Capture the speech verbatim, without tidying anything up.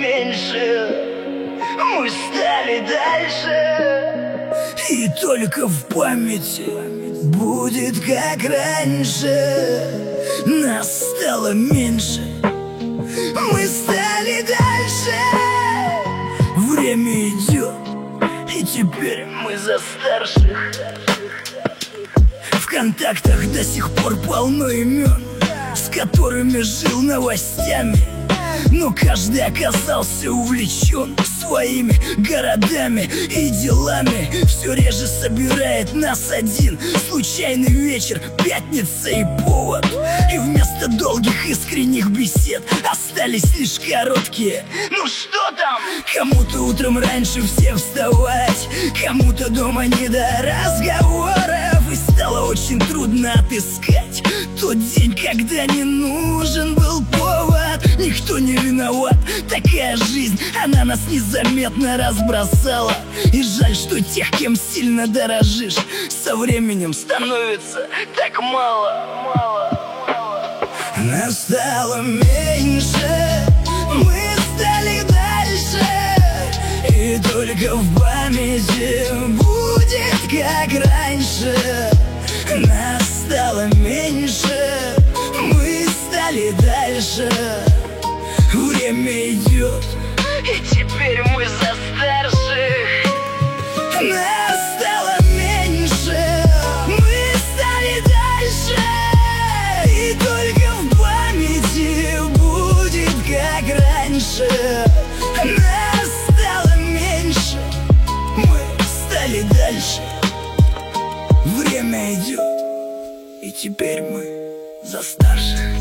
меньше, мы стали дальше, и только в памяти будет как раньше. Нас стало меньше, мы стали дальше. Время идет, и теперь мы за старших. В контактах до сих пор полно имен, с которыми жил новостями, но каждый оказался увлечен своими городами и делами. Все реже собирает нас один случайный вечер, пятница и повод. И вместо долгих искренних бесед остались лишь короткие «ну что там?». Кому-то утром раньше всех вставать, кому-то дома не до разговоров, и стало очень трудно отыскать тот день, когда не нужен был повод. Никто не виноват, такая жизнь, она нас незаметно разбросала. И жаль, что тех, кем сильно дорожишь, со временем становится так мало, мало, мало. Нас стало меньше, мы стали дальше, и только в памяти будет как раньше. Нас стало меньше, мы стали дальше. Время идет, и теперь мы за старших. Нас стало меньше, мы стали дальше, и только в памяти будет как раньше. Нас стало меньше, мы стали дальше. Время идет, и теперь мы за старших.